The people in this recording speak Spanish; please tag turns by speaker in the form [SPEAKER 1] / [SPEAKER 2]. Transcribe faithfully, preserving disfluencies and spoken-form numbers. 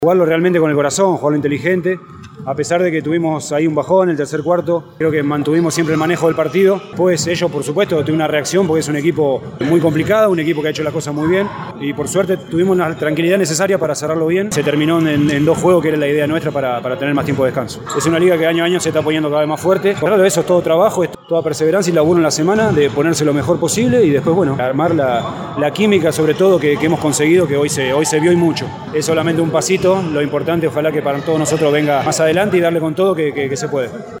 [SPEAKER 1] Jugarlo realmente con el corazón, jugarlo inteligente. A pesar de que tuvimos ahí un bajón en el tercer cuarto, creo que mantuvimos siempre el manejo del partido. Pues ellos, por supuesto, tuvieron una reacción porque es un equipo muy complicado, un equipo que ha hecho las cosas muy bien. Y por suerte tuvimos la tranquilidad necesaria para cerrarlo bien. Se terminó en, en dos juegos, que era la idea nuestra para, para tener más tiempo de descanso. Es una liga que año a año se está poniendo cada vez más fuerte. Por lo eso es todo trabajo, es toda perseverancia y laburo en la semana de ponerse lo mejor posible y después, bueno, armar la, la química, sobre todo, que, que hemos conseguido, que hoy se, hoy se vio y mucho. Es solamente un pasito, lo importante, ojalá que para todos nosotros venga más adelante y darle con todo que, que, que se puede.